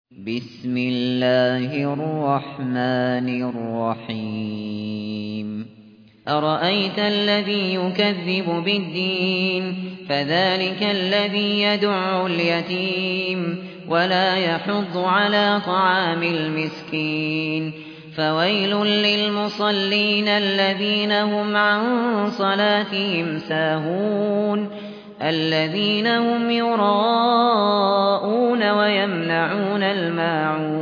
بسم الله الرحمن الرحيم أرأيت الذي يكذب بالدين فذلك الذي يدع اليتيم ولا يحض على طعام المسكين فويل للمصلين الذين هم عن صلاتهم ساهون الذين هم يراءون ويمنعون الماعون